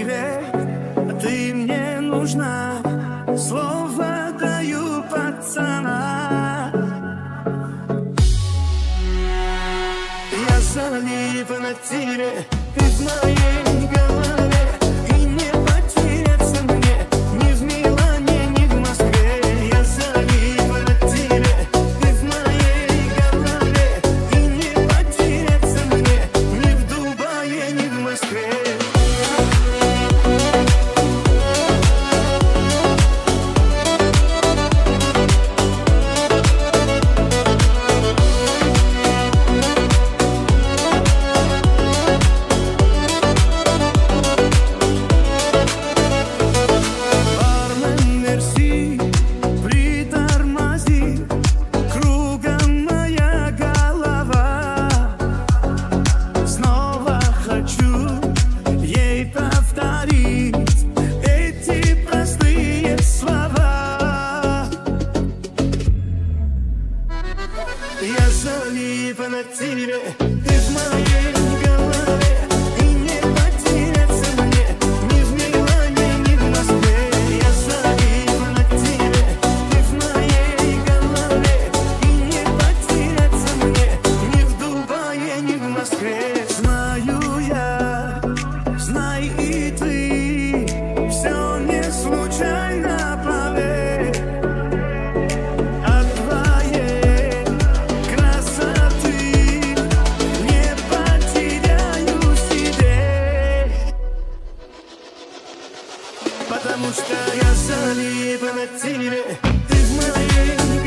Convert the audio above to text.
квартире, ты мне нужна, слово даю, пацана. Я залипан к тебе, ты в моей голове, и не потеряться мне ни в Милане, ни в Москве. Я залипан к тебе, ты в моей голове, и не потеряться мне ни в Дубае, ни в Москве. Я залипан к тебе, ты в моей голове, и не потеряться мне ни в Милане, ни в Москве. Я залипан к тебе, ты в моей голове, и не потеряться мне ни в Дубае, ни в Москве. Знаю я, знай и ты, все не случайно, поверь. Потому что я залипан к тебе, ты в моей